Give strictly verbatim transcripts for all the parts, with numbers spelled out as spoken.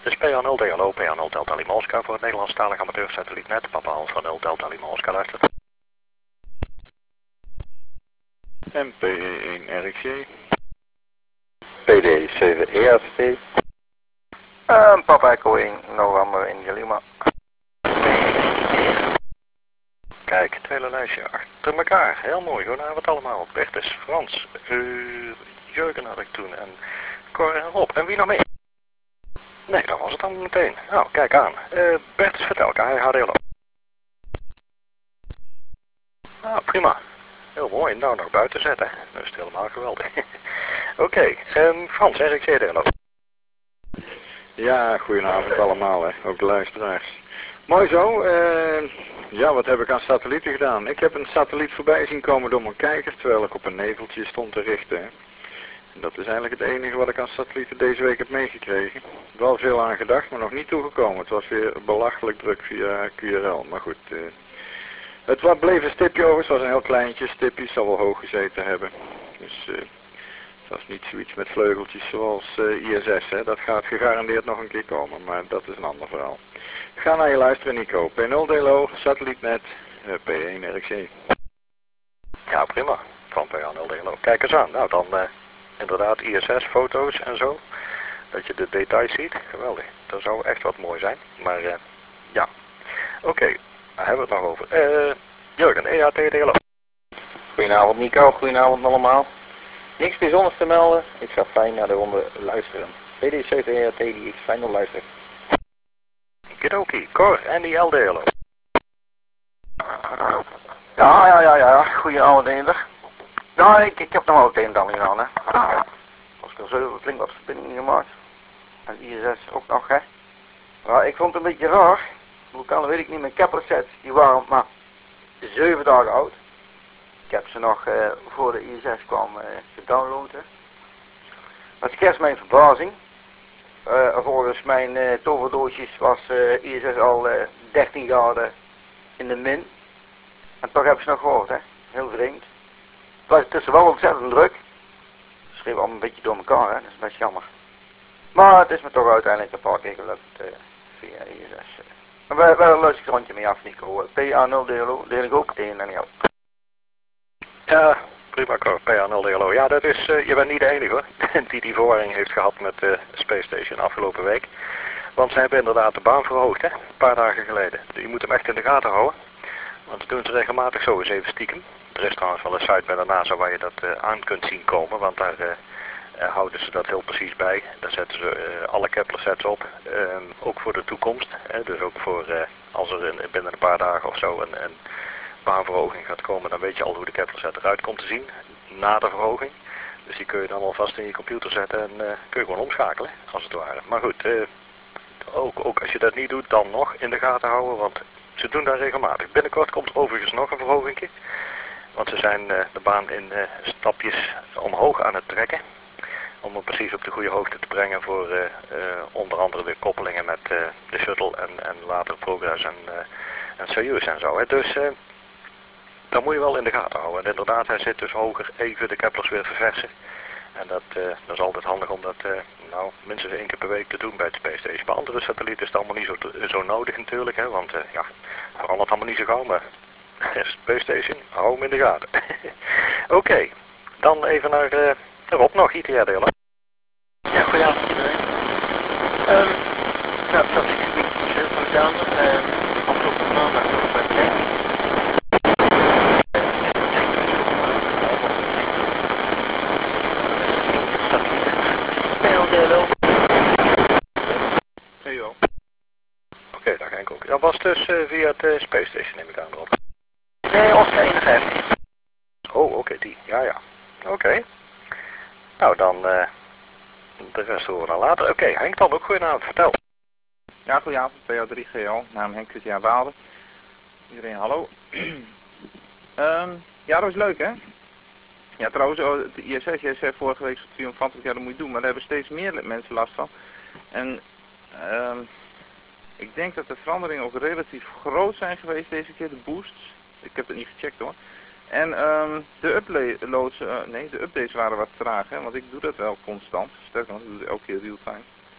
Dus P A nul D L O, P A nul Delta Lima Oscar voor het Nederlandstalig amateursatellietnet. Papa Alpha nul Delta Lima Oscar luistert. M P E één R X J. P D zeven E R T. Um, Papa Echo één, November India Lima. Kijk, het hele lijstje achter elkaar. Heel mooi, goedenavond allemaal. Bertus, Frans, uh, Jurgen had ik toen en Cor en Rob. En wie nog meer? Nee, dat was het dan meteen. Nou, kijk aan. Uh, Bertus, vertel, K H D L O. Ah, prima. Heel mooi, nou nog buiten zetten. Dat is helemaal geweldig. Oké, okay, um, Frans, R X J D L O. Ja, goedenavond allemaal, hè. Ook de luisteraars. Mooi zo. Uh, ja, wat heb ik aan satellieten gedaan? Ik heb een satelliet voorbij zien komen door mijn kijker, terwijl ik op een neveltje stond te richten. Hè. En dat is eigenlijk het enige wat ik aan satellieten deze week heb meegekregen. Wel veel aan gedacht, maar nog niet toegekomen. Het was weer belachelijk druk via Q R L, maar goed. Uh, het wat bleef een stipje over, het was een heel kleintje stipje, zal wel hoog gezeten hebben. Dus... Uh, Dat is niet zoiets met vleugeltjes zoals uh, I S S, hè. Dat gaat gegarandeerd nog een keer komen, maar dat is een ander verhaal. Ga naar je luisteren, Nico. P nul D L O, satellietnet, uh, P één R X J. Ja, prima. Van P nul D L O. Kijk eens aan. Nou, dan uh, inderdaad I S S-foto's en zo. Dat je de details ziet. Geweldig. Dat zou echt wat mooi zijn. Maar uh, ja. Oké, okay. Daar hebben we het nog over. Uh, Jurgen, E A T D L O. Goedenavond Nico, goedenavond allemaal. Niks bijzonders te melden, ik ga fijn naar de ronde luisteren. P D zeven E R T die ik fijn wil luisteren. Kidoki, Cor en die L D L O. Ja, ja, ja, ja, goedenavond eender. Ja, ik, ik heb nog wel het een en ander gedaan, hè. Als ik er zo flink wat verbindingen gemaakt. En I S S ook nog, hè. Maar ik vond het een beetje raar. Hoe kan, weet ik niet, mijn Kepler sets, die waren maar zeven dagen oud. Ik heb ze nog uh, voor de I S S kwam uh, gedownload. Dat schetst mijn verbazing. Uh, volgens mijn uh, toverdoosjes was uh, I S S al uh, dertien graden in de min. En toch hebben ze nog gehoord, hè. Heel vreemd. Het was tussen wel ontzettend druk. Ze schreven allemaal een beetje door elkaar, hè. Dat is best jammer. Maar het is me toch uiteindelijk een paar keer gelukt uh, via I S S. Maar wel, wel een leuk rondje mee af, Nico. P A nul D L O deel ik ook één en jou. Ja, prima Cor, P A nul D L O. Ja, dat is, uh, je bent niet de enige hoor, die die verwarring heeft gehad met de uh, Space Station afgelopen week. Want ze hebben inderdaad de baan verhoogd, hè, een paar dagen geleden. Je moet hem echt in de gaten houden, want dat doen ze regelmatig zo eens even stiekem. Er is trouwens wel een site bij de NASA waar je dat uh, aan kunt zien komen, want daar uh, uh, houden ze dat heel precies bij. Daar zetten ze uh, alle Kepler sets op, uh, ook voor de toekomst. Hè, dus ook voor uh, als er in, binnen een paar dagen of zo een... een baanverhoging gaat komen, dan weet je al hoe de Kepler set eruit komt te zien na de verhoging. Dus die kun je dan alvast in je computer zetten en uh, kun je gewoon omschakelen, als het ware. Maar goed, uh, ook, ook als je dat niet doet, dan nog in de gaten houden, want ze doen dat regelmatig. Binnenkort komt er overigens nog een verhoging, want ze zijn uh, de baan in uh, stapjes omhoog aan het trekken. Om hem precies op de goede hoogte te brengen voor uh, uh, onder andere weer koppelingen met uh, de shuttle en, en later Progress en, uh, en Soyuz en zo. Hè. Dus... Uh, dat moet je wel in de gaten houden. En inderdaad, hij zit dus hoger, even de Keplers weer verversen. En dat, uh, dat is altijd handig om dat uh, nou, minstens één keer per week te doen bij het Space Station. Bij andere satellieten is het allemaal niet zo, zo nodig natuurlijk, hè, want uh, ja, verandert allemaal niet zo gauw, maar Space Station, hou hem in de gaten. Oké, okay, dan even naar uh, Rob nog, I T R D L O. Ja, goedenavond iedereen. Um, nou, dat is niet veel gedaan. Um, afgelopen maandag nog bij mij. Oké, okay, daar ga ik ook. Dat was dus uh, via het uh, Space Station, neem ik aan erop. Nee, Oscar eenenvijftig. Oh, oké, okay, die. Ja, ja. Oké. Okay. Nou, dan uh, de rest horen we dan later. Oké, okay, Henk dan ook. Goedenavond, vertel. Ja, goedenavond, P O drie G L, naam Henk Christian Waalde. Iedereen hallo. um, ja, dat was leuk hè. Ja, trouwens, de I S S, jij zei vorige week zo triomfantelijk, ja dat moet je doen, maar daar hebben steeds meer mensen last van. En um, ik denk dat de veranderingen ook relatief groot zijn geweest deze keer, de boosts. Ik heb het niet gecheckt hoor. En um, de uploads, uh, nee, de updates waren wat traag hè, want ik doe dat wel constant. Sterker nog, ik doe het elke keer real time.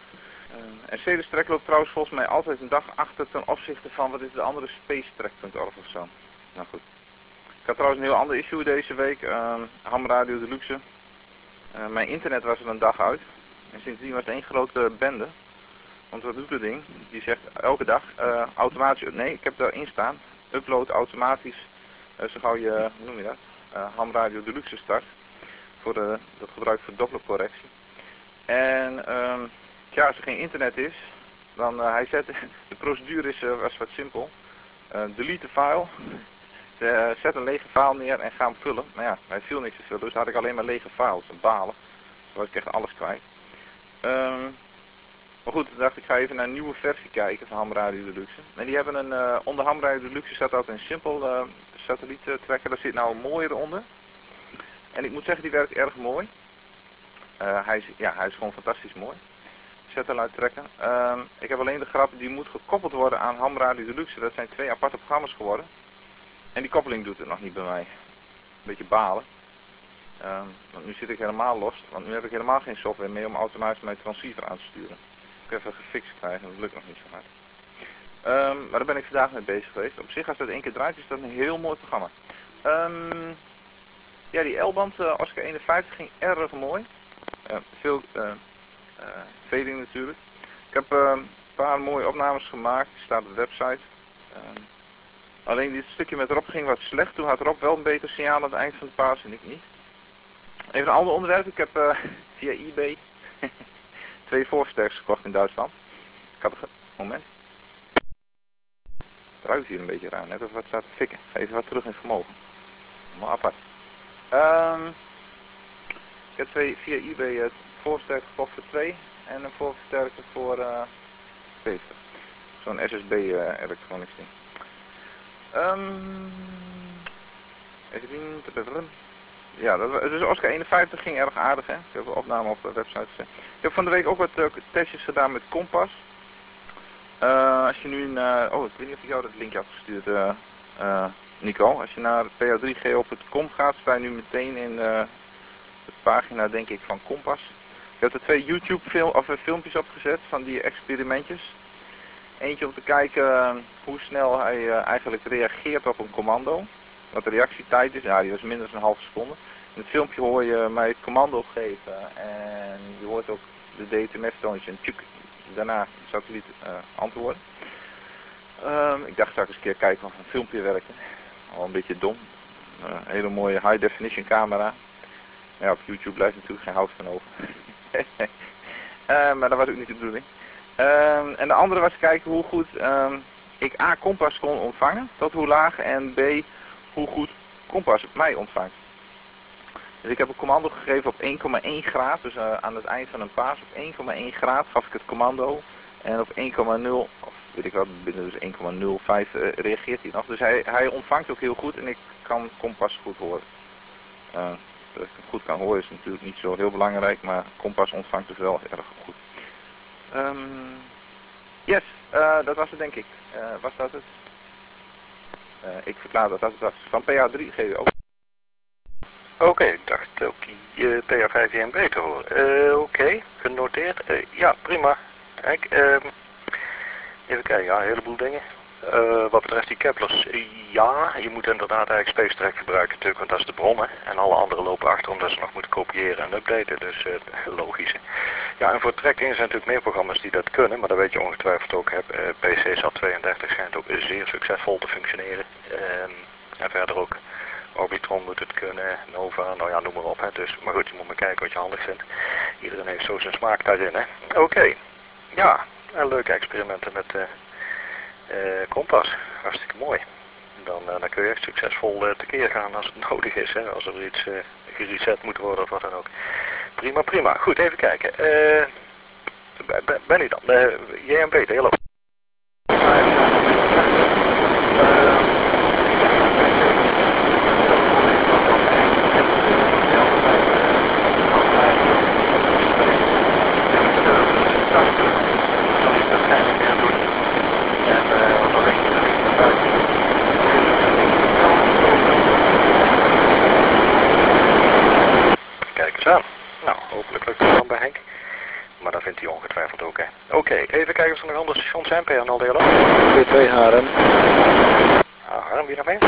Uh, en Ceres Trek loopt trouwens volgens mij altijd een dag achter ten opzichte van wat is de andere space trek punt org of zo. Nou goed. Ik had trouwens een heel ander issue deze week. Uh, Ham Radio Deluxe. Uh, mijn internet was er een dag uit. En sindsdien was het één grote bende. Want wat doet het ding? Die zegt elke dag uh, automatisch, nee ik heb daarin staan, upload automatisch, uh, zo gauw je, hoe noem je dat, uh, Ham Radio Deluxe start, voor de, dat gebruik voor dopplercorrectie. En um, ja, als er geen internet is, dan uh, hij zet, de procedure is, uh, was wat simpel, uh, delete de file, de, zet een lege file neer en ga hem vullen. Maar ja, hij viel niks te vullen, dus had ik alleen maar lege files, balen, toen was ik echt alles kwijt. Um, Maar goed, toen dacht ik, ga even naar een nieuwe versie kijken van Ham Radio Deluxe. En die hebben een, uh, onder Ham Radio Deluxe staat altijd een simpel uh, satelliet tracker. Daar zit nou een mooiere onder. En ik moet zeggen, die werkt erg mooi. Uh, hij, is, ja, hij is gewoon fantastisch mooi. Satellite tracker. Uh, ik heb alleen de grap, die moet gekoppeld worden aan Ham Radio Deluxe. Dat zijn twee aparte programma's geworden. En die koppeling doet het nog niet bij mij. Een beetje balen. Uh, want nu zit ik helemaal los. Want nu heb ik helemaal geen software meer om automatisch mijn transceiver aan te sturen. Ik even gefixt krijgen, dat lukt nog niet zo hard. Um, maar daar ben ik vandaag mee bezig geweest. Op zich, als dat één keer draait, is dat een heel mooi programma. Um, ja, die L-band uh, Oscar eenenvijftig ging erg mooi. Uh, veel uh, uh, fading natuurlijk. Ik heb uh, een paar mooie opnames gemaakt, die staat op de website. Um, alleen dit stukje met Rob ging wat slecht. Toen had Rob wel een beter signaal aan het eind van de paas en ik niet. Even een ander onderwerp. Ik heb uh, via eBay twee voorversterkers gekocht in Duitsland. Ik had een moment. Het ruikt hier een beetje raar, net of wat staat te fikken. Ga even wat terug in vermogen. Maar apart. Um, ik heb twee via eBay uh, voorversterkers gekocht voor twee en een voorversterker voor uh, zeventig. Zo'n S S B uh, elektronisch ding. Um, even zien. Ja, dat, dus Oscar eenenvijftig ging erg aardig, hè. Ik heb een opname op de website gezet. Ik heb van de week ook wat uh, testjes gedaan met Kompas. Uh, als je nu naar, oh ik weet niet of ik jou dat linkje had gestuurd, uh, uh, Nico. Als je naar p h drie g o punt com gaat, sta je nu meteen in uh, de pagina, denk ik, van Kompas. Ik heb er twee YouTube film, of, uh, filmpjes opgezet van die experimentjes. Eentje om te kijken uh, hoe snel hij uh, eigenlijk reageert op een commando. Wat de reactietijd is, ja die was minder dan een halve seconde. In het filmpje hoor je mij het commando geven en je hoort ook de D T M F-toontje en tjuk, daarna de satelliet uh, antwoorden. Um, ik dacht straks eens een keer kijken of een filmpje werkte. Al een beetje dom. Uh, een hele mooie high definition camera. Ja, op YouTube blijft natuurlijk geen hout van over. uh, maar dat was ook niet de bedoeling. Um, en de andere was kijken hoe goed um, ik A, Kompas kon ontvangen, tot hoe laag, en B, hoe goed Kompas mij ontvangt. Dus ik heb een commando gegeven op één komma één graad, dus uh, aan het eind van een paas op één komma één graad gaf ik het commando. En op één komma nul, of weet ik wat, binnen dus één komma nul vijf uh, reageert hij nog. Dus hij, hij ontvangt ook heel goed en ik kan Kompas goed horen. Uh, dat ik hem goed kan horen is natuurlijk niet zo heel belangrijk, maar Kompas ontvangt dus wel erg goed. Um, yes, uh, dat was het denk ik. Uh, was dat het? Uh, ik verklaar dat dat het was. Van P H drie G O. Oké, okay, ik dacht ook die uh, P H vijf J M B te horen. Uh, Oké, okay, genoteerd. Uh, ja, prima. Kijk, uh, even kijken, ja, een heleboel dingen. Uh, wat betreft die Keplers, uh, ja, je moet inderdaad eigenlijk SpaceTrack gebruiken natuurlijk, want dat is de bron, hè. En alle anderen lopen achter omdat ze nog moeten kopiëren en updaten, dus uh, logisch. Ja, en voor tracking zijn natuurlijk meer programma's die dat kunnen, maar dat weet je ongetwijfeld ook. Hè. Uh, P C SAT tweeëndertig schijnt ook zeer succesvol te functioneren. Uh, en verder ook Orbitron moet het kunnen, Nova, nou ja, noem maar op. Hè. Dus, maar goed, je moet maar kijken wat je handig vindt. Iedereen heeft zo zijn smaak daarin, hè. Oké, okay. Ja, leuke experimenten met uh, uh, Kompas. Hartstikke mooi. Dan, uh, dan kun je echt succesvol uh, tekeer gaan als het nodig is, hè. Als er iets uh, gereset moet worden of wat dan ook. Prima, prima. Goed, even kijken. Uh, ben, ben u dan? Uh, J M B, de hele... Kijk eens aan. Nou, hopelijk lukt het dan bij Henk. Maar dat vindt hij ongetwijfeld ook, hè. Oké. er nog andere stations zijn? P N L D L O? P twee Haarlem. Ah, Harm, wie nog mee?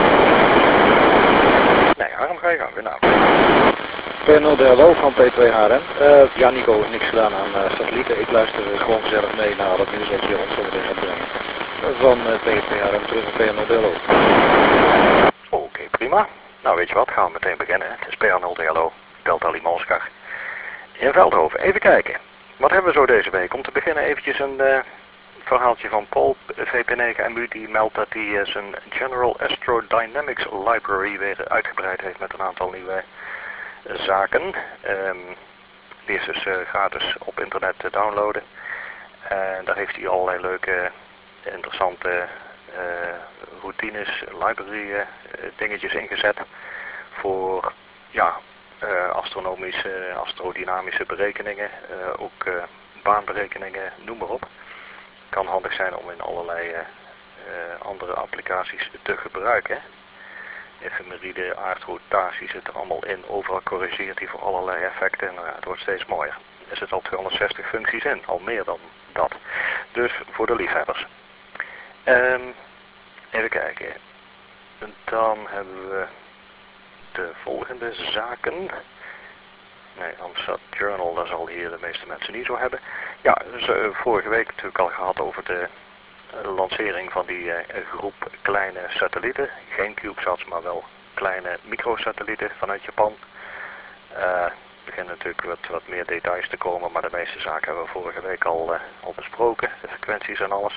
Nee, Harm ga je gang, nou. P N L D L O van P twee Haarlem. Uh, ja, Nico, niks gedaan aan uh, satellieten. Ik luister uh, gewoon gezellig mee naar dat nieuws dat je ons zometeen gaat brengen. Uh, van uh, P twee Haarlem terug op P N L D L O. Oké, okay, prima. Nou, weet je wat, gaan we meteen beginnen. Het is P N L D L O, Delta Lima Oscar. In Veldhoven, even kijken. Wat hebben we zo deze week? Om te beginnen eventjes een uh, verhaaltje van Paul, V P negen M U, die meldt dat hij uh, zijn General Astrodynamics Library weer uitgebreid heeft met een aantal nieuwe uh, zaken. Um, die is dus uh, gratis op internet te downloaden. En daar heeft hij allerlei leuke, interessante uh, routines, library uh, dingetjes ingezet voor, ja, Uh, astronomische, uh, astrodynamische berekeningen, uh, ook uh, baanberekeningen, noem maar op. Kan handig zijn om in allerlei uh, uh, andere applicaties te gebruiken. Efemeride, aardrotatie zit er allemaal in, overal corrigeert hij voor allerlei effecten. Nou ja, het wordt steeds mooier. Er zitten al tweehonderdzestig functies in, al meer dan dat. Dus voor de liefhebbers. Um, even kijken. Dan hebben we de volgende zaken. Nee, Amstrad Journal, daar zal hier de meeste mensen niet zo hebben. Ja, dus uh, vorige week natuurlijk al gehad over de uh, lancering van die uh, groep kleine satellieten. Geen CubeSats, maar wel kleine microsatellieten vanuit Japan. Uh, er beginnen natuurlijk wat, wat meer details te komen, maar de meeste zaken hebben we vorige week al, uh, al besproken. De frequenties en alles.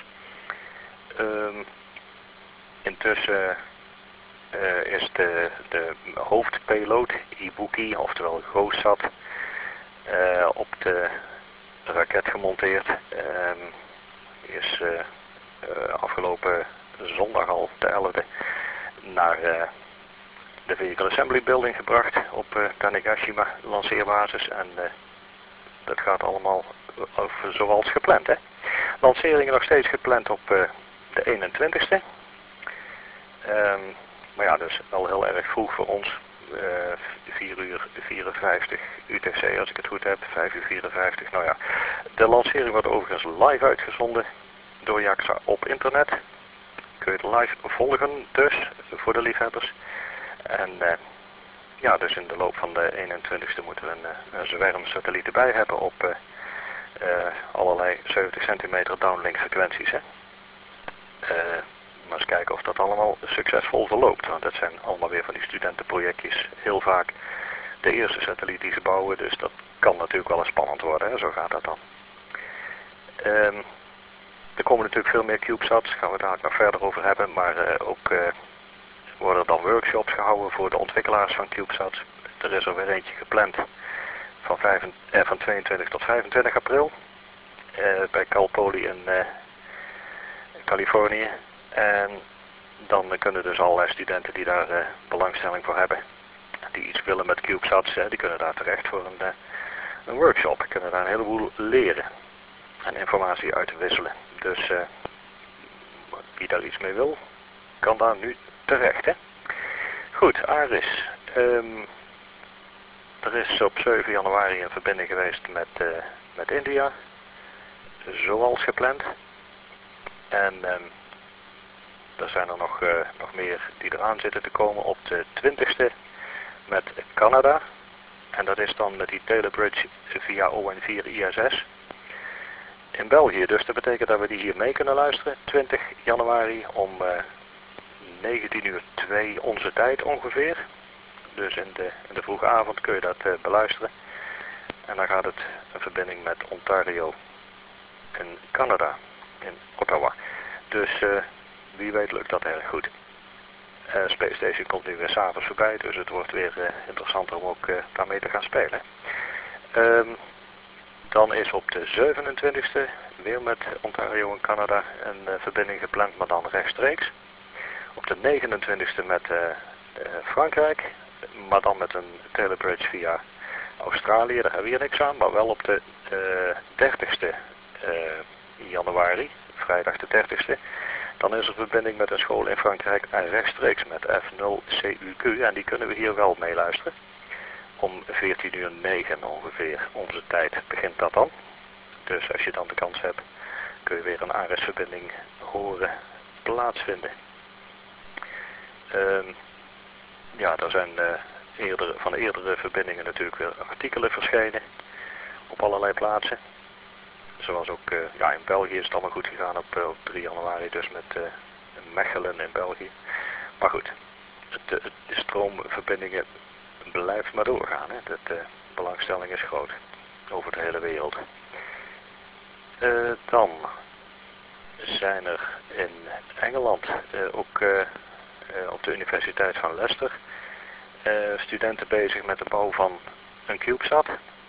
Um, intussen Uh, is de, de hoofdpayload, Ibuki, oftewel GoSat, uh, op de raket gemonteerd. Um, is uh, uh, afgelopen zondag al, de elfde, naar uh, de Vehicle Assembly Building gebracht op uh, Tanegashima lanceerbasis. En uh, dat gaat allemaal uh, zoals gepland. Hè? Lanceringen nog steeds gepland op uh, de eenentwintigste. Um, Maar ja, dus wel heel erg vroeg voor ons. Uh, vier uur vierenvijftig U T C als ik het goed heb. vijf uur vierenvijftig. Nou ja, de lancering wordt overigens live uitgezonden door JAXA op internet. Kun je het live volgen dus, voor de liefhebbers. En uh, ja, dus in de loop van de eenentwintigste moeten we een, een zwerm satellieten bij hebben op uh, uh, allerlei zeventig centimeter downlink frequenties. Hè. Uh, Maar eens kijken of dat allemaal succesvol verloopt. Want dat zijn allemaal weer van die studentenprojectjes. Heel vaak de eerste satelliet die ze bouwen. Dus dat kan natuurlijk wel eens spannend worden. Hè? Zo gaat dat dan. Um, er komen natuurlijk veel meer CubeSats. Daar gaan we het daar nog verder over hebben. Maar uh, ook uh, worden er dan workshops gehouden voor de ontwikkelaars van CubeSats. Er is er weer eentje gepland van, vijf, eh, van tweeëntwintig tot vijfentwintig april. Uh, bij Cal Poly in uh, Californië. En dan kunnen dus allerlei studenten die daar uh, belangstelling voor hebben, die iets willen met CubeSats, uh, die kunnen daar terecht voor een, uh, een workshop. Die kunnen daar een heleboel leren en informatie uitwisselen. Dus uh, wie daar iets mee wil, kan daar nu terecht. Hè? Goed, Aris. Um, er is op zeven januari een verbinding geweest met, uh, met India, zoals gepland. En um, er zijn er nog, uh, nog meer die eraan zitten te komen op de twintigste met Canada. En dat is dan met die Taylor Bridge via O N vier I S S. In België, dus dat betekent dat we die hier mee kunnen luisteren. twintig januari om uh, negentien uur twee onze tijd ongeveer. Dus in de, in de vroege avond kun je dat uh, beluisteren. En dan gaat het een verbinding met Ontario in Canada, in Ottawa. Dus uh, wie weet lukt dat erg goed. Uh, Space Station komt nu weer s'avonds voorbij, dus het wordt weer uh, interessanter om ook uh, daarmee te gaan spelen. Um, dan is op de zevenentwintigste weer met Ontario en Canada een uh, verbinding gepland, maar dan rechtstreeks. Op de negenentwintigste met uh, uh, Frankrijk, maar dan met een Taylor Bridge via Australië, daar hebben we hier niks aan, maar wel op de uh, dertigste uh, januari, vrijdag de dertigste. Dan is er verbinding met een school in Frankrijk en rechtstreeks met F nul C U Q en die kunnen we hier wel meeluisteren. Om veertien uur negen ongeveer onze tijd begint dat dan. Dus als je dan de kans hebt kun je weer een Ares-verbinding horen plaatsvinden. Uh, ja, er zijn uh, eerdere, van de eerdere verbindingen natuurlijk weer artikelen verschenen op allerlei plaatsen. Zoals ook, uh, ja, in België is het allemaal goed gegaan op, uh, op drie januari, dus met uh, Mechelen in België. Maar goed, het, het, de stroomverbindingen blijft maar doorgaan. Hè. De, de belangstelling is groot over de hele wereld. Uh, dan zijn er in Engeland uh, ook uh, uh, op de Universiteit van Leicester uh, studenten bezig met de bouw van een CubeSat.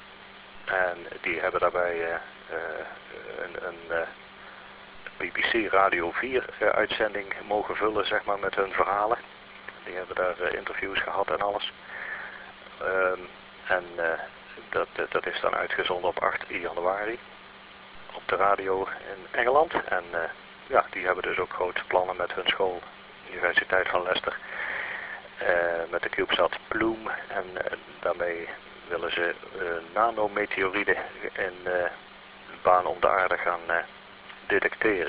En die hebben daarbij uh, uh, een, een uh, B B C Radio vier uh, uitzending mogen vullen, zeg maar, met hun verhalen. Die hebben daar uh, interviews gehad en alles. Uh, en uh, dat, dat is dan uitgezonden op acht januari op de radio in Engeland. En uh, ja, die hebben dus ook grote plannen met hun school, Universiteit van Leicester, uh, met de CubeSat Bloom. En uh, daarmee willen ze uh, nanometeorieden in uh, de baan om de aarde gaan uh, detecteren.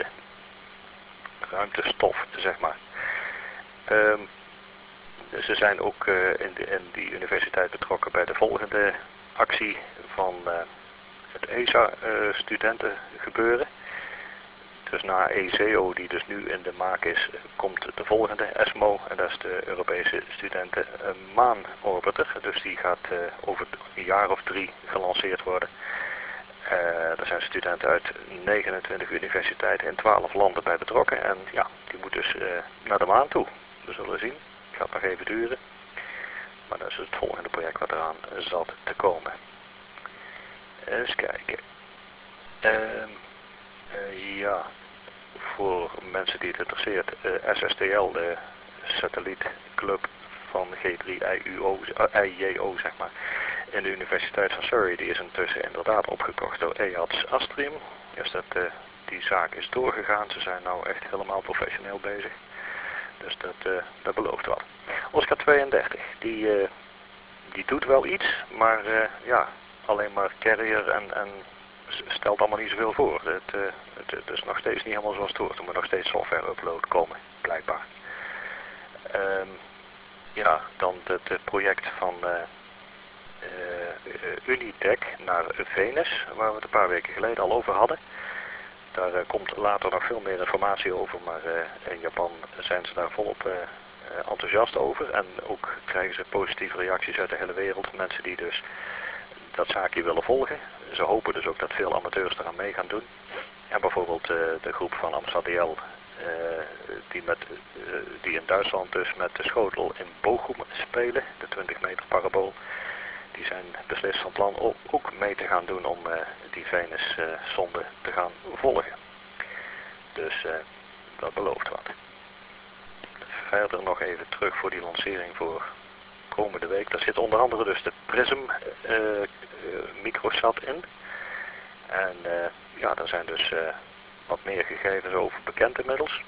Ruimtestof, zeg maar. Um, ze zijn ook uh, in, de, in die universiteit betrokken bij de volgende actie van uh, het E S A-studentengebeuren. Uh, dus na E S E O, die dus nu in de maak is, komt de volgende E S M O. En dat is de Europese studenten uh, maanorbiter. Dus die gaat uh, over een jaar of drie gelanceerd worden. Uh, er zijn studenten uit negenentwintig universiteiten in twaalf landen bij betrokken. En ja, die moet dus uh, naar de maan toe. We zullen zien. Het gaat nog even duren. Maar dat is het volgende project wat eraan zat te komen. Eens kijken. Uh, uh, ja, voor mensen die het interesseert, uh, S S T L, de satellietclub van G drie I J O, zeg maar, in de Universiteit van Surrey, die is intussen inderdaad opgekocht door E A D S Astrim. Dus dat, uh, die zaak is doorgegaan. Ze zijn nou echt helemaal professioneel bezig. Dus dat, uh, dat belooft wat. Oscar tweeëndertig, die, uh, die doet wel iets, maar uh, ja, alleen maar carrier en, en stelt allemaal niet zoveel voor. Het, uh, het, het is nog steeds niet helemaal zoals het hoort. Er moet nog steeds software upload komen, blijkbaar. Um, ja, dan het, het project van uh, uh, Unitec naar Venus, waar we het een paar weken geleden al over hadden. Daar uh, komt later nog veel meer informatie over, maar uh, in Japan zijn ze daar volop uh, enthousiast over. En ook krijgen ze positieve reacties uit de hele wereld. Mensen die dus dat zaakje willen volgen. Ze hopen dus ook dat veel amateurs eraan mee gaan doen. En bijvoorbeeld uh, de groep van Amsterdam, uh, die, met, uh, die in Duitsland dus met de schotel in Bochum spelen, de twintig meter parabool. Die zijn beslist van plan om ook mee te gaan doen om uh, die Venus-zonde uh, te gaan volgen. Dus uh, dat belooft wat. Verder nog even terug voor die lancering voor komende week. Daar zit onder andere dus de Prism uh, uh, microsat in. En uh, ja, daar zijn dus uh, wat meer gegevens over bekend inmiddels.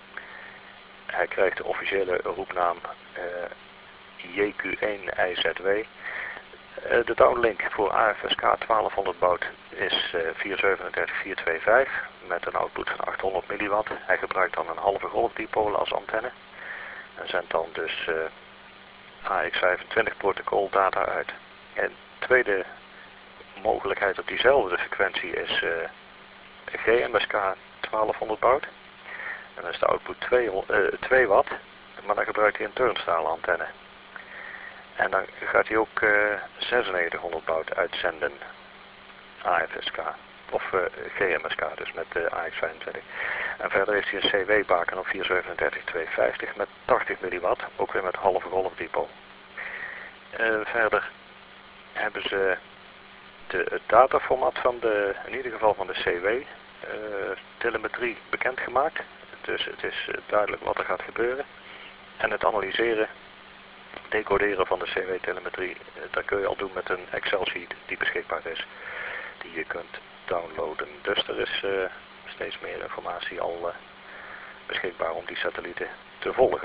Hij krijgt de officiële roepnaam uh, J Q één I Z W. Uh, de downlink voor A F S K twaalfhonderd baud is uh, vier zevenendertig vier vijfenveertig met een output van achthonderd milliwatt. Hij gebruikt dan een halve golfdipool als antenne. En zendt dan dus uh, A X vijfentwintig protocol data uit. En tweede mogelijkheid op diezelfde frequentie is uh, G M S K twaalfhonderd baud. En dan is de output twee watt, maar dan gebruikt hij een turnstile antenne. En dan gaat hij ook uh, zesennegentighonderd baud uitzenden, A F S K, of uh, G M S K dus met uh, A X vijfentwintig. En verder heeft hij een C W-baken op vier zevenendertig tweehonderdvijftig met tachtig milliwatt, ook weer met halve golfdepot. Uh, verder hebben ze de, het dataformat van de, in ieder geval van de C W, uh, telemetrie bekendgemaakt. Dus het is uh, duidelijk wat er gaat gebeuren. En het analyseren, decoderen van de C W-telemetrie, uh, dat kun je al doen met een Excel-sheet die beschikbaar is. Die je kunt downloaden. Dus er is uh, steeds meer informatie al uh, beschikbaar om die satellieten te volgen.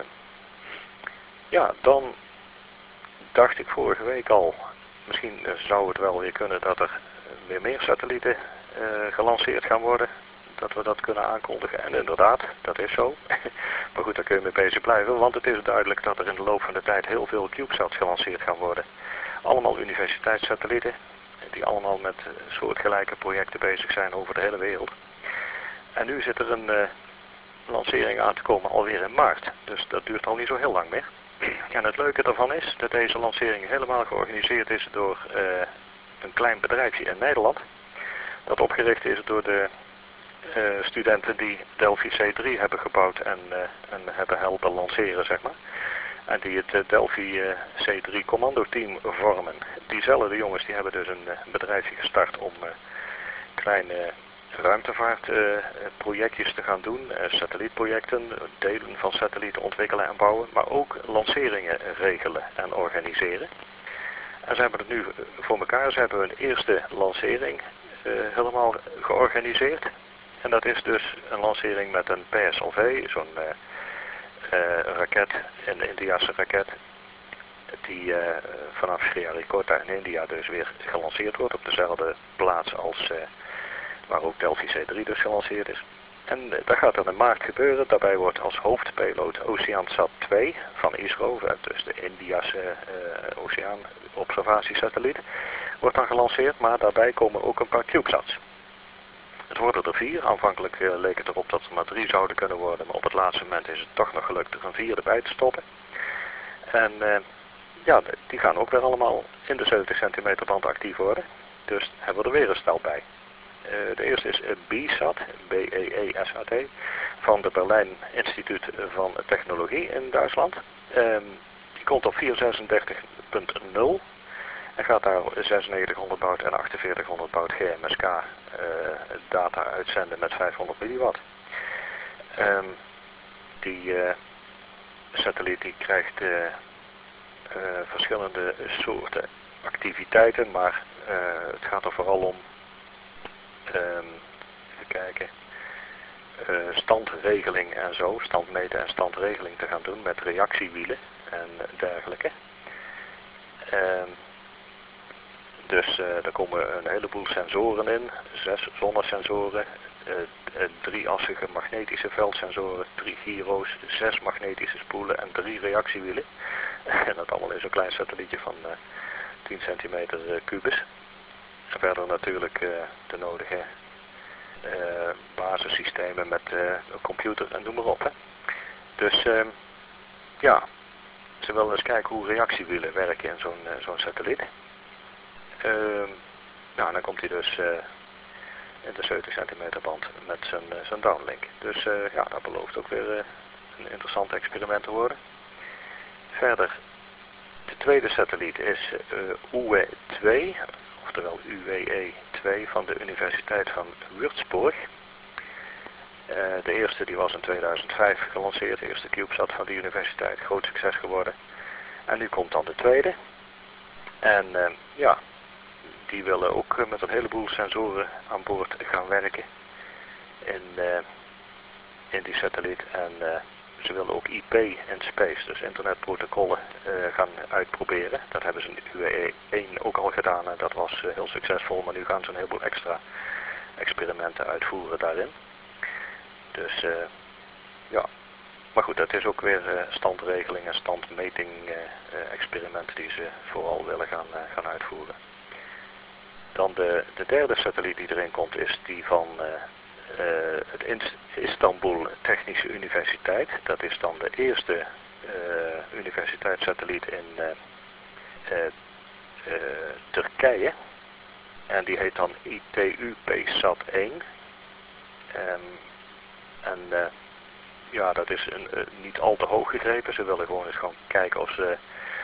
Ja, dan dacht ik vorige week al, misschien uh, zou het wel weer kunnen dat er weer meer satellieten uh, gelanceerd gaan worden. dat we dat kunnen aankondigen. En inderdaad, dat is zo. Maar goed, daar kun je mee bezig blijven, want het is duidelijk dat er in de loop van de tijd heel veel CubeSats gelanceerd gaan worden. Allemaal universiteitssatellieten, die allemaal met soortgelijke projecten bezig zijn over de hele wereld. En nu zit er een uh, lancering aan te komen alweer in maart, dus dat duurt al niet zo heel lang meer. En het leuke daarvan is dat deze lancering helemaal georganiseerd is door uh, een klein bedrijfje in Nederland. Dat opgericht is door de uh, studenten die Delphi C drie hebben gebouwd en, uh, en hebben helpen lanceren, zeg maar. En die het uh, Delphi uh, C drie commando team vormen. Diezelfde jongens die hebben dus een uh, bedrijfje gestart om uh, kleine ruimtevaartprojectjes uh, te gaan doen. Uh, satellietprojecten, delen van satellieten ontwikkelen en bouwen. Maar ook lanceringen regelen en organiseren. En ze hebben het nu voor elkaar. Ze hebben hun eerste lancering uh, helemaal georganiseerd. En dat is dus een lancering met een P S L V, zo'n uh, uh, raket, een Indiase raket. Die uh, vanaf Sriharikota in India dus weer gelanceerd wordt op dezelfde plaats als uh, waar ook Delphi C drie dus gelanceerd is. En uh, dat gaat dan in maart gebeuren. Daarbij wordt als hoofdpayload Oceansat twee van ISRO, dus de Indiase uh, oceaan observatiesatelliet, wordt dan gelanceerd, maar daarbij komen ook een paar CubeSats. Het worden er vier. Aanvankelijk uh, leek het erop dat er maar drie zouden kunnen worden, maar op het laatste moment is het toch nog gelukt er een vierde bij te stoppen. En uh, ja, die gaan ook weer allemaal in de zeventig centimeter band actief worden. Dus hebben we er weer een stel bij. Uh, de eerste is BEESat, B E E S A T, van de Berlijn Instituut van Technologie in Duitsland. Uh, die komt op vierhonderdzesendertig punt nul en gaat daar zesennegentighonderd baud en achtenveertighonderd baud G M S K uh, data uitzenden met vijfhonderd milliwatt. Uh, die uh, satelliet die krijgt uh, uh, verschillende soorten activiteiten, maar uh, het gaat er vooral om Um, even kijken, uh, standregeling en zo, standmeten en standregeling te gaan doen met reactiewielen en dergelijke. Um, dus uh, daar komen een heleboel sensoren in, zes zonnesensoren, uh, uh, drieassige magnetische veldsensoren, drie gyro's, zes magnetische spoelen en drie reactiewielen. En dat allemaal in zo'n klein satellietje van uh, tien centimeter uh, kubus. En verder natuurlijk uh, de nodige uh, basissystemen met uh, een computer en noem maar op. Hè. Dus uh, ja, ze willen eens kijken hoe reactiewielen werken in zo'n uh, zo'n satelliet. Uh, nou, dan komt hij dus uh, in de zeventig centimeter band met zijn, uh, zijn downlink. Dus uh, ja, dat belooft ook weer uh, een interessant experiment te worden. Verder, de tweede satelliet is uh, U W E twee. Oftewel U W E twee van de Universiteit van Würzburg. Uh, de eerste die was in tweeduizend vijf gelanceerd, de eerste CubeSat van die universiteit, groot succes geworden. En nu komt dan de tweede. En uh, ja, die willen ook uh, met een heleboel sensoren aan boord gaan werken in, uh, in die satelliet. En uh, ze willen ook I P in space, dus internetprotocollen, uh, gaan uitproberen. Dat hebben ze in U W E één ook al gedaan en dat was uh, heel succesvol, maar nu gaan ze een heleboel extra experimenten uitvoeren daarin. Dus uh, ja, maar goed, dat is ook weer uh, standregeling en standmeting uh, uh, experimenten die ze vooral willen gaan, uh, gaan uitvoeren. Dan de, de derde satelliet die erin komt is die van uh, Uh, het Istanbul Technische Universiteit. Dat is dan de eerste uh, universiteitssatelliet in uh, uh, uh, Turkije. En die heet dan I T U P SAT één. Um, en uh, ja, dat is een, uh, niet al te hoog gegrepen. Ze willen gewoon eens gewoon kijken of ze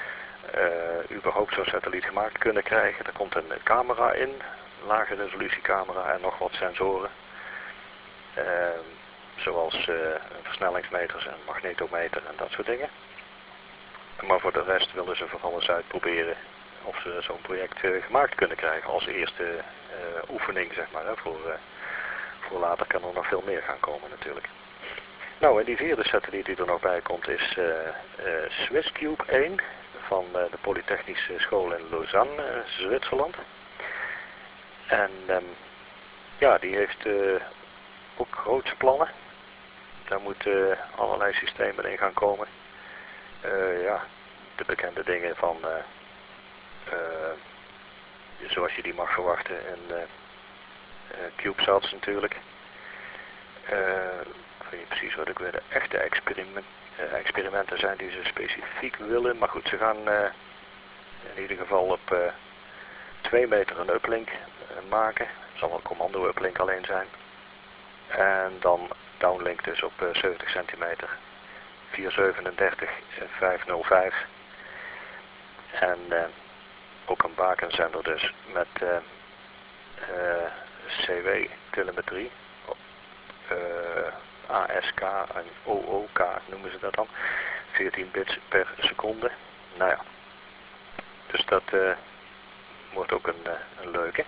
uh, überhaupt zo'n satelliet gemaakt kunnen krijgen. Er komt een camera in, een lage resolutiecamera en nog wat sensoren. Uh, zoals uh, versnellingsmeters en magnetometer en dat soort dingen. Maar voor de rest willen ze vooral eens uitproberen of ze zo'n project uh, gemaakt kunnen krijgen als eerste uh, oefening, zeg maar. Hè. Voor, uh, voor later kan er nog veel meer gaan komen natuurlijk. Nou, en die vierde satelliet die er nog bij komt is uh, uh, SwissCube één van uh, de Polytechnische School in Lausanne, uh, Zwitserland. En um, ja, die heeft uh, ook grootse plannen. Daar moeten allerlei systemen in gaan komen. Uh, ja, de bekende dingen van, uh, uh, zoals je die mag verwachten, in uh, uh, CubeSats natuurlijk. Uh, ik weet niet precies wat ik weet, de echte experiment, uh, experimenten zijn die ze specifiek willen. Maar goed, ze gaan uh, in ieder geval op uh, twee meter een uplink uh, maken. Het zal wel een commando uplink alleen zijn. En dan downlink dus op uh, zeventig centimeter. vierhonderdzevenendertig vijfhonderdvijf. En uh, ook een bakenzender dus met uh, uh, C W-telemetrie. Uh, A S K en O O K noemen ze dat dan. veertien bits per seconde. Nou ja. Dus dat uh, wordt ook een, uh, een leuke.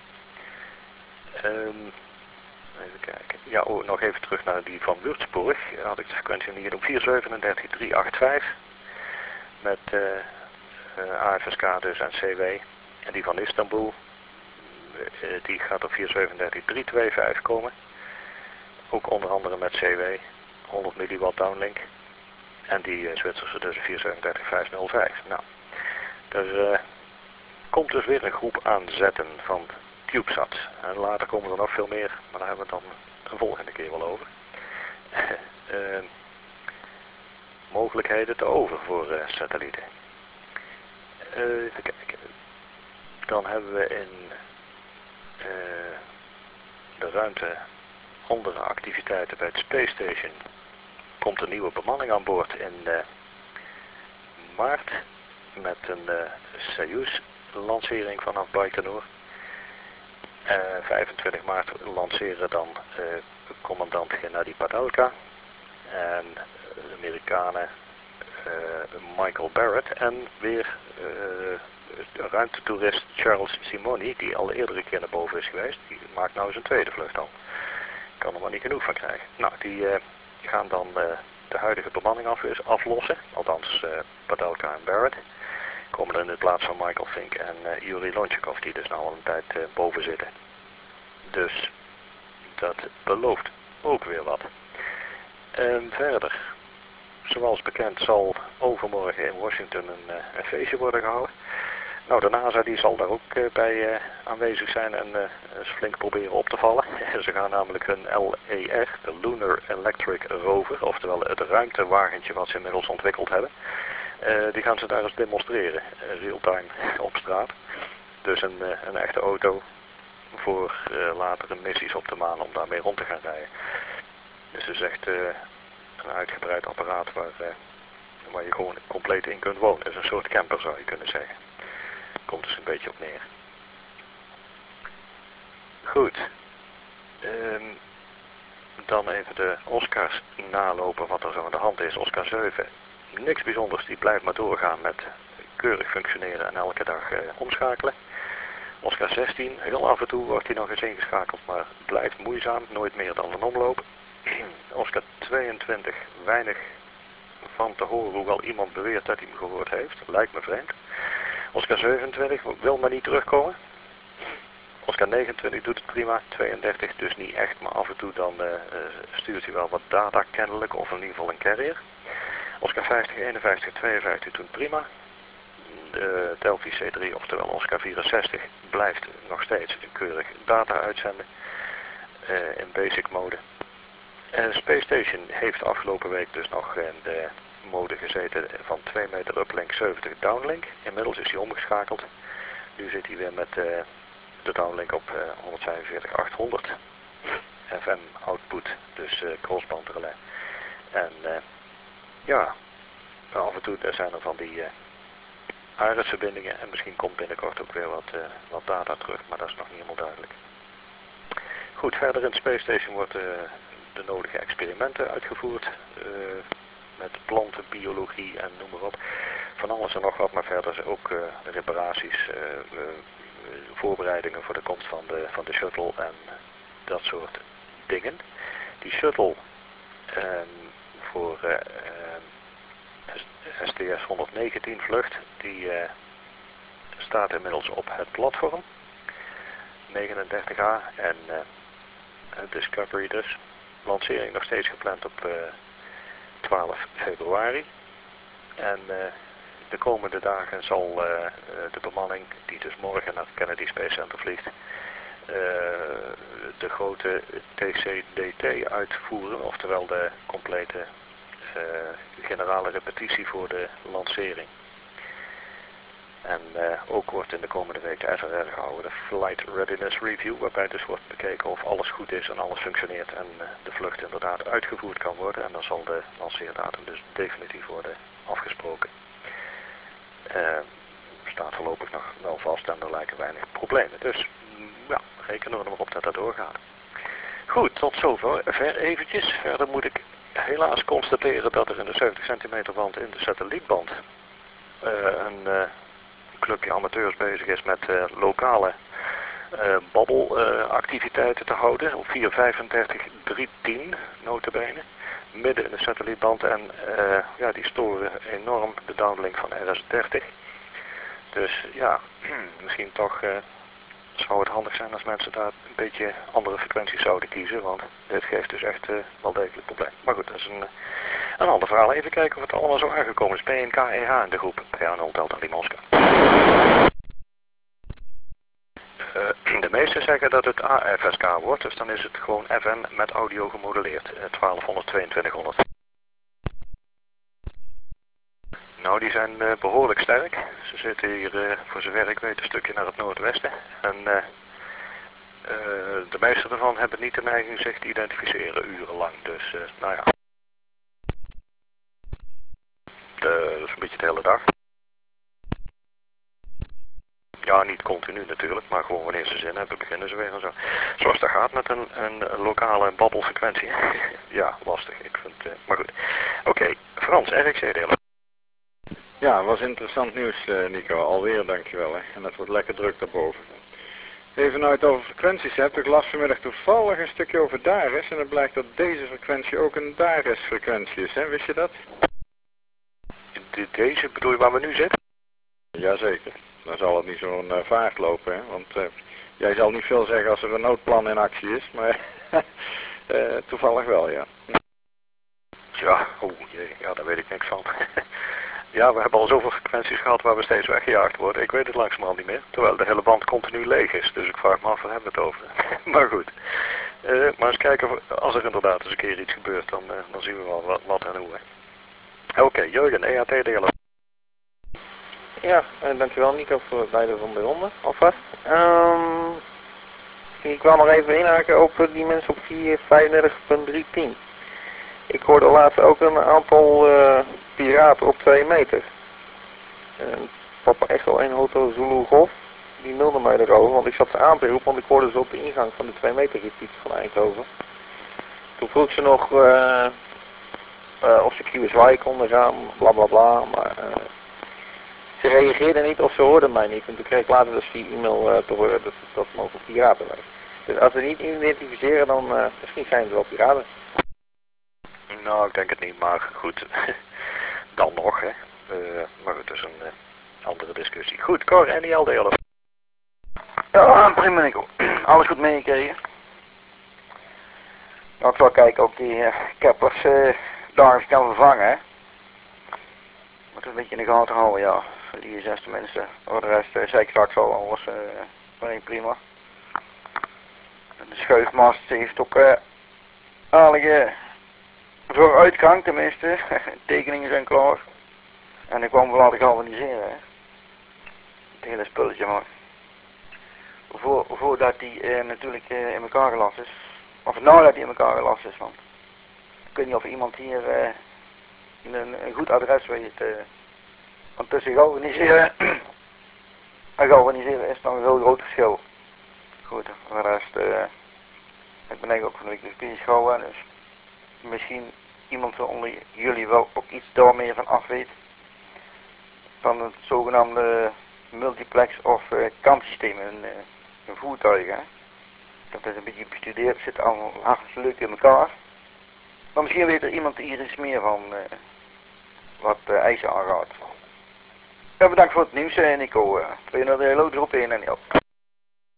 Um, even kijken. Ja, oh, nog even terug naar die van Würzburg. Had ik de frequentie niet op vierhonderdzevenendertig driehonderdvijftig. Met uh, uh, A F S K dus en C W. En die van Istanbul. Uh, die gaat op vierhonderdzevenendertig driehonderdvijfenvijftig komen. Ook onder andere met C W. honderd milliwatt downlink. En die uh, Zwitserse dus vierhonderdzevenendertig vijfhonderdvijf. Nou. Dus uh, komt dus weer een groep aanzetten van CubeSats. En later komen er nog veel meer, maar daar hebben we het dan een volgende keer wel over. uh, mogelijkheden te over voor uh, satellieten. Uh, even kijken. Dan hebben we in uh, de ruimte andere activiteiten bij het Space Station. Komt een nieuwe bemanning aan boord in uh, maart met een uh, Soyuz lancering vanaf Baikonur. Uh, vijfentwintig maart lanceren dan uh, commandant Gennady Padalka en de Amerikanen uh, Michael Barrett en weer uh, de ruimtetoerist Charles Simoni, die al eerder een keer naar boven is geweest. Die maakt nou zijn tweede vlucht al. Kan er maar niet genoeg van krijgen. Nou, die uh, gaan dan uh, de huidige bemanning af, aflossen, althans uh, Padalka en Barrett. Komen er in de plaats van Michael Fink en uh, Yuri Lonchakov, die dus nou al een tijd uh, boven zitten. Dus dat belooft ook weer wat. En verder, zoals bekend zal overmorgen in Washington een, uh, een feestje worden gehouden. Nou, de NASA die zal daar ook uh, bij uh, aanwezig zijn en uh, eens flink proberen op te vallen. Ze gaan namelijk hun L E R, de Lunar Electric Rover, oftewel het ruimtewagentje wat ze inmiddels ontwikkeld hebben. Uh, die gaan ze daar eens demonstreren, uh, real-time op straat. Dus een, uh, een echte auto voor uh, latere missies op de maan om daarmee rond te gaan rijden. Dus het is echt uh, een uitgebreid apparaat waar, uh, waar je gewoon compleet in kunt wonen. Het is een soort camper zou je kunnen zeggen. Komt dus een beetje op neer. Goed. Um, dan even de Oscars nalopen wat er zo aan de hand is. Oscar zeven. Niks bijzonders, die blijft maar doorgaan met keurig functioneren en elke dag uh, omschakelen. Oscar zestien, heel af en toe wordt hij nog eens ingeschakeld, maar blijft moeizaam, nooit meer dan een omloop. Oscar tweeëntwintig, weinig van te horen, hoewel iemand beweert dat hij hem gehoord heeft. Lijkt me vreemd. Oscar zevenentwintig wil maar niet terugkomen. Oscar negenentwintig doet het prima, tweeëndertig dus niet echt, maar af en toe dan uh, stuurt hij wel wat data kennelijk, of in ieder geval een carrier. Oscar vijftig, eenenvijftig, tweeënvijftig doet prima. De Delphi C drie, oftewel Oscar vierenzestig, blijft nog steeds keurig data uitzenden uh, in basic mode. Uh, Space Station heeft afgelopen week dus nog in de mode gezeten van twee meter uplink, zeventig downlink. Inmiddels is hij omgeschakeld. Nu zit hij weer met uh, de downlink op uh, honderdvijfenveertig achthonderd F M output, dus uh, crossband relais. En uh, ja, af en toe zijn er van die uh, aardverbindingen en misschien komt binnenkort ook weer wat, uh, wat data terug, maar dat is nog niet helemaal duidelijk. Goed, verder in Space Station wordt uh, de nodige experimenten uitgevoerd. Uh, met planten, biologie en noem maar op. Van alles en nog wat, maar verder ook uh, reparaties, uh, uh, voorbereidingen voor de komst van de, van de shuttle en dat soort dingen. Die shuttle um, voor uh, S T S honderdzegentien vlucht, die uh, staat inmiddels op het platform negenendertig A en uh, Discovery dus. lancering nog steeds gepland op uh, twaalf februari. En uh, de komende dagen zal uh, de bemanning, die dus morgen naar het Kennedy Space Center vliegt, uh, de grote T C D T uitvoeren, oftewel de complete uh, generale repetitie voor de lancering. En uh, ook wordt in de komende week de F R R gehouden, de Flight Readiness Review, waarbij dus wordt bekeken of alles goed is en alles functioneert en uh, de vlucht inderdaad uitgevoerd kan worden. En dan zal de lanceerdatum dus definitief worden afgesproken. Uh, staat voorlopig nog wel vast en er lijken weinig problemen. Dus ja, rekenen we er maar op dat dat doorgaat. Goed, tot zover ver eventjes. Verder moet ik helaas constateren dat er in de zeventig centimeter band in de satellietband uh, een uh, clubje amateurs bezig is met uh, lokale uh, babbelactiviteiten uh, te houden op vier vijfendertig drie tien notabene. Midden in de satellietband en uh, ja, die storen enorm de downlink van R S dertig. Dus ja, misschien toch uh, zou het handig zijn als mensen daar een beetje andere frequenties zouden kiezen, want dit geeft dus echt uh, wel degelijk probleem. Maar goed, dat is een, een ander verhaal. Even kijken of het allemaal zo aangekomen is. P N K E H in de groep. P N nul Delta Lima Oscar. Uh, de meesten zeggen dat het A F S K wordt, dus dan is het gewoon F M met audio gemodelleerd, uh, twaalfhonderd, tweeëntwintighonderd. Nou, die zijn uh, behoorlijk sterk. Ze zitten hier, uh, voor zover ik weet, een stukje naar het noordwesten. En uh, uh, de meeste ervan hebben niet de neiging zich te identificeren urenlang. Dus, uh, nou ja. De, dat is een beetje de hele dag. Ja, niet continu natuurlijk, maar gewoon wanneer ze zin hebben, beginnen ze weer en zo. Zoals dat gaat met een, een lokale babbelfrequentie. Ja, lastig. Ik vind, uh, maar goed. Oké, okay, Frans, R X C delen. Ja, was interessant nieuws, uh, Nico. Alweer, dankjewel. Hè. En het wordt lekker druk daarboven. Even nou het over frequenties hebt. Ik las vanmiddag toevallig een stukje over Dares. En het blijkt dat deze frequentie ook een Dares frequentie is. Hè? Wist je dat? De, deze bedoel je waar we nu zitten? Jazeker. Dan zal het niet zo'n uh, vaart lopen. Hè? Want uh, jij zal niet veel zeggen als er een noodplan in actie is. Maar uh, toevallig wel, ja. Ja, oh jee, ja, daar weet ik niks van. Ja, we hebben al zoveel frequenties gehad waar we steeds weggejaagd worden. Ik weet het langzamerhand niet meer. Terwijl de hele band continu leeg is. Dus ik vraag me af, waar hebben we het over? Maar goed. Uh, maar eens kijken, of, als er inderdaad eens een keer iets gebeurt, dan, uh, dan zien we wel wat, wat en hoe. Oké, okay, Jurgen, E H T D L O. Ja, uh, dankjewel Nico voor het leiden van de ronde, alvast. Um, ik wil nog even inhaken op die mensen op vier vijfendertig drie tien. Ik hoorde laatst ook een aantal uh, piraten op twee meter. Uh, Papa Echo één Hoto Zulu Golf, die mailde mij erover, want ik zat ze aan te roepen, want ik hoorde ze op de ingang van de twee meter repeat van Eindhoven. Toen vroeg ze nog uh, uh, of ze Q S Y konden gaan, bla bla bla, maar uh, ze reageerden niet of ze hoorden mij niet. En toen kreeg ik later dus via e-mail uh, te horen dat dat mogelijk piraten waren. Dus als ze niet identificeren, dan uh, misschien zijn het wel piraten. Nou, ik denk het niet, maar goed. Dan nog, hè. Uh, maar goed, dat is een uh, andere discussie. Goed, Cor en die L D L. Ja, prima Nico. Alles goed meegekregen. Nou, ik zal kijken of die uh, Keplers uh, daar eens kan vervangen, hè. Moet een beetje in de gaten houden, ja. Die zes tenminste. Voor de rest uh, zei ik straks al, alles uh, prima. De schuifmast heeft ook uh, aardige vooruitgang, tenminste. Tekeningen zijn klaar. En ik kwam wel laten galvaniseren, hè. Het hele spulletje maar. Voor, voordat die uh, natuurlijk uh, in elkaar gelast is. Of nadat die in elkaar gelast is, want ik weet niet of iemand hier uh, een, een goed adres weet. Uh, want tussen galvaniseren en galvaniseren is nog een heel groot verschil. Goed, voor de rest, uh, ik ben eigenlijk ook van de week de spier schouwen, dus misschien iemand onder jullie wel ook iets daar meer van af weet. Van het zogenaamde multiplex of uh, kantsysteem in, uh, in voertuigen. Ik heb dat een beetje bestudeerd, zit allemaal hartstikke leuk in elkaar. Maar misschien weet er iemand hier iets meer van uh, wat uh, eisen aangaat. Ja, bedankt voor het nieuws, uh, Nico. Uh, wil je nog de lood erop heen en niet op?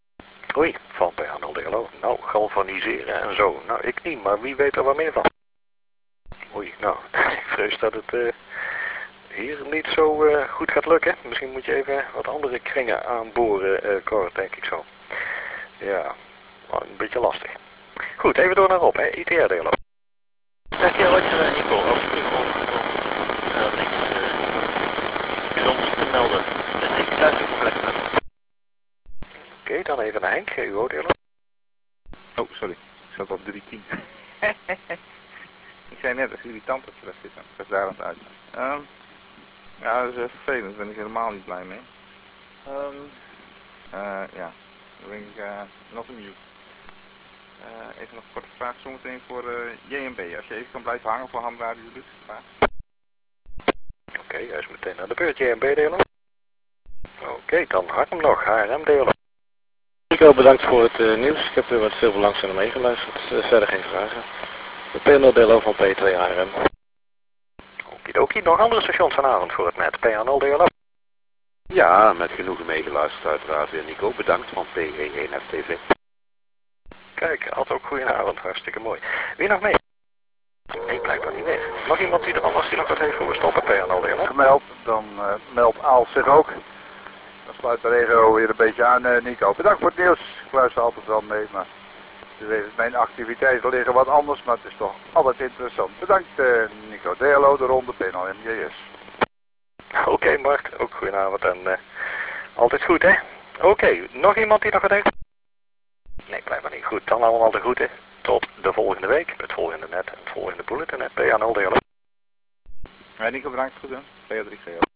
Oei, van P H nul D L O. Nou, galvaniseren en zo. Nou, ik niet, maar wie weet er wat meer van. Oei, nou, ik vrees dat het uh, hier niet zo uh, goed gaat lukken. Misschien moet je even wat andere kringen aanboren, uh, Cor, denk ik zo. Ja, nou, een beetje lastig. Goed, even door naar Rob, hè, I T R D L O. Zeg je wat je Nico over terug over uh, niks uh, bijzonders te melden. En ik thuis ook lekker met. Oké, okay, dan even naar Henk, G U O D L O. Oh, sorry. Ik zat op drie tien. Ik zei net, dat is irritant dat je daar zit. Ik was daar aan het uit. Um, ja, dat is uh, vervelend. Daar ben ik helemaal niet blij mee. Um, uh, ja, dan ben ik uh, not amused. Uh, even nog een korte vraag zometeen voor uh, J M B. Als je even kan blijven hangen voor Hamradio doet. Oké, okay, hij is meteen naar de beurt, J M B D L O. Oké, okay, dan Harm nog, H R M D L O. Nico, bedankt voor het uh, nieuws. Ik heb er met veel belangstelling naar meegeluisterd. Uh, verder geen vragen. De P nul D L O van P twee H R M. Okidoki, nog andere stations vanavond voor het net. P H nul D L O. Ja, met genoegen meegeluisterd uiteraard weer Nico. Bedankt van P G één F T V. Kijk, had ook goedenavond, hartstikke mooi. Wie nog mee? Nee, blijkbaar niet meer. Nog iemand die er anders die nog wat heeft voor stoppen, P H nul D L O? Gemeld, dan uh, meldt Aals zich ook. Dan sluit de regio weer een beetje aan, uh, Nico. Bedankt voor het nieuws. Ik luister altijd wel mee, maar dus mijn activiteiten liggen wat anders, maar het is toch altijd interessant. Bedankt uh, Nico. D L O, de ronde, P N L M J S. Oké, okay, Mark, ook goedenavond en uh, altijd goed, hè? Oké, okay, nog iemand die nog wat heeft? Nee, blijkbaar niet. Goed, dan allemaal de groeten. Tot de volgende week, het volgende net en het volgende bulletin net, P H nul D L O. Ja, Nico, bedankt. Goed doen. P H drie G O.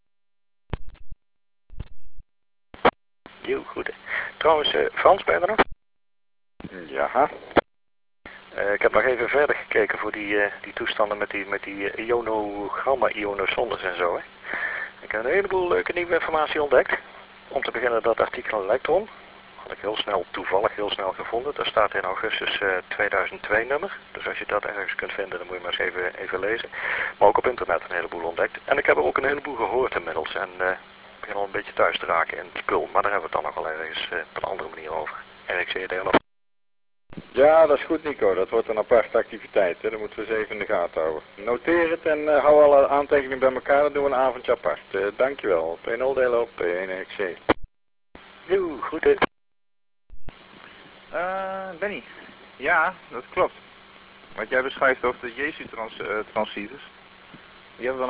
Jo, goed. Hè. Trouwens, uh, Frans, ben je er nog? Ja. Uh, ik heb nog even verder gekeken voor die, uh, die toestanden met die, met die uh, ionogramma-ionosondes en zo. Hè. Ik heb een heleboel leuke nieuwe informatie ontdekt. Om te beginnen dat artikel Elektron. Had ik heel snel, toevallig heel snel gevonden. Daar staat in augustus uh, tweeduizend twee nummer. Dus als je dat ergens kunt vinden, dan moet je maar eens even, even lezen. Maar ook op internet een heleboel ontdekt. En ik heb er ook een heleboel gehoord inmiddels. En uh, ik begin al een beetje thuis te raken in het spul. Maar daar hebben we het dan nog wel ergens uh, op een andere manier over. R X C D L O. Ja, dat is goed Nico. Dat wordt een aparte activiteit. Hè. Dat moeten we eens even in de gaten houden. Noteer het en uh, hou alle aantekeningen bij elkaar. Dan doen we een avondje apart. Uh, dankjewel. P nul D L O, P één X C. Jo, goed hè. Uh, Benny. Ja, dat klopt. Wat jij beschrijft over de Jesu-transceivers. Die hebben we dan